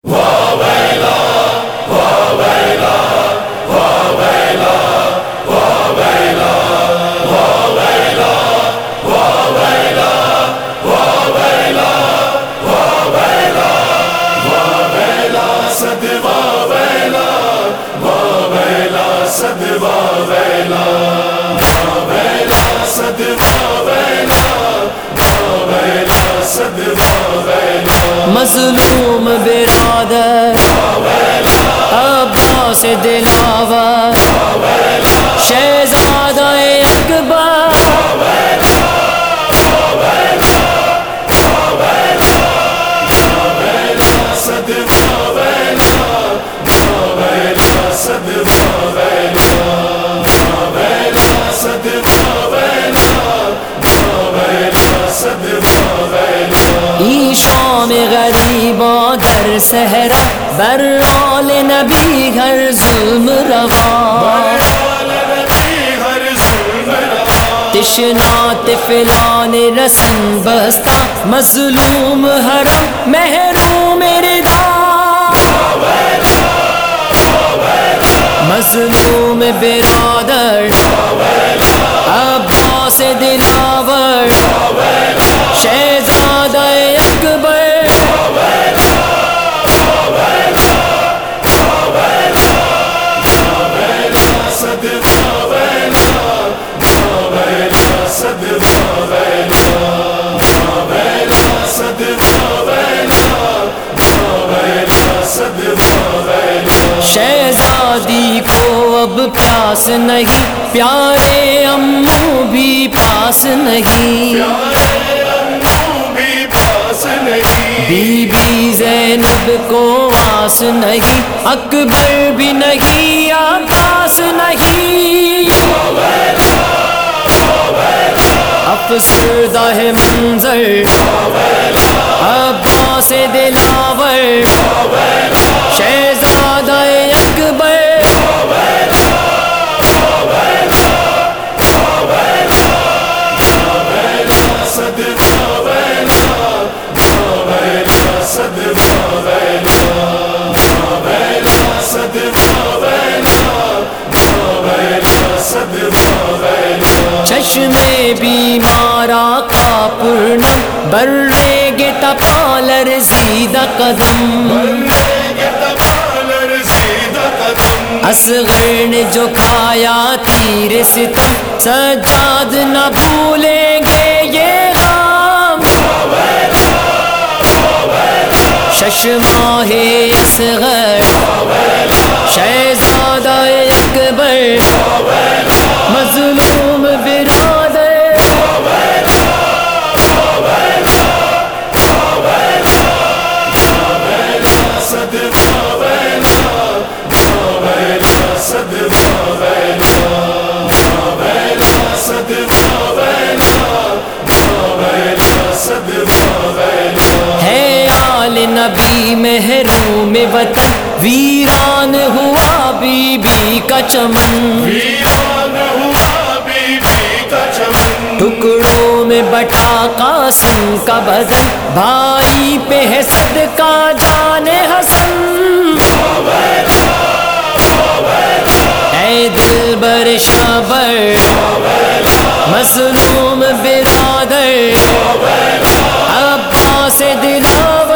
مظلوم برادر عباس دلاور شہزادہ اکبر شام غریباں در صحرا برآل نبی ہر ظلم روا تشنا طفلان رسن بستا مظلوم حرم محروم رضا مظلوم برادر عباس دلاور شہزادہ اکبر شہزادی کو اب پیاس نہیں، پیارے امو بھی پاس نہیں، بی بی زینب کو آس نہیں، اکبر بھی نہیں، عباس نہیں، افسردہ ہے منظر عباس دلاور شہزادہ اکبر چشم بیمارا کا پورنم برے گے تپالر زیدہ قدم اصغر نے جو کھایا تیر ستم سجاد نہ بھولیں گے یہ غم ششماہ اصغر شہزادہ اکبر مظلوم برادر ہے آل نبی محروم وطن ویران ہوا بی بی کا چمن ٹکڑوں میں بٹا قاسم کا بدن بھائی پہ ہے صدقہ جان حسن اے دلبر شابر مظلوم برادر عباس دلاور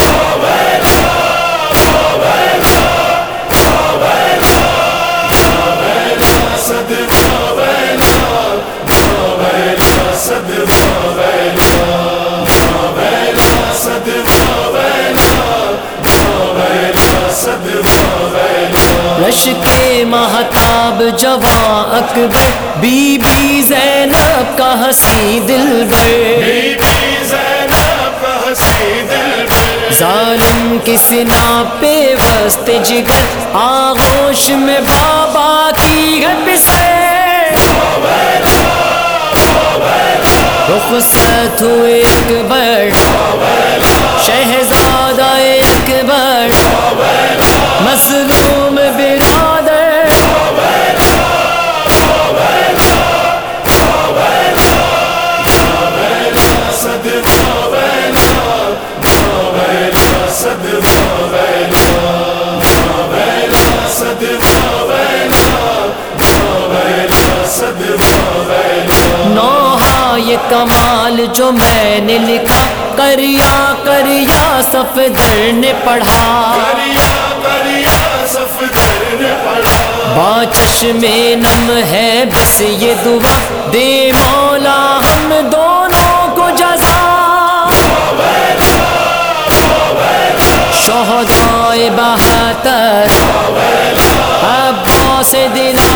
رش کے مہتاب جواں اکبر بی بی زینب کا ہنسی دلبر ظالم کی سنا پہ وسط جگر آغوش میں بابا کی ہے پسرے رخصت ہوئے اکبر شہزادہ اکبر مظلوم برادر صدق یہ کمال جو میں نے لکھا کریا صفدر نے پڑھا، با چشم نم ہے بس یہ دعا، دے مولا ہم دونوں کو جزا، شہدائے 72 عباس دلا